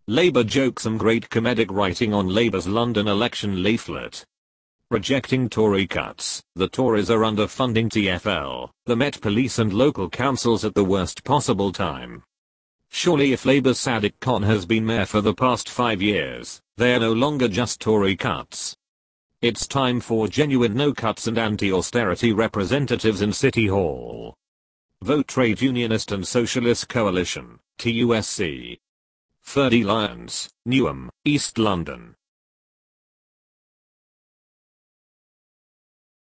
Labour jokes and great comedic writing on Labour's London election leaflet. Rejecting Tory cuts. The Tories are underfunding TfL, the Met Police and local councils at the worst possible time. Surely if Labour's Sadiq Khan has been mayor for the past 5 years, they are no longer just Tory cuts. It's time for genuine no cuts and anti-austerity representatives in City Hall. Vote Trade Unionist and Socialist Coalition, TUSC. Ferdy Lyons, Newham, East London.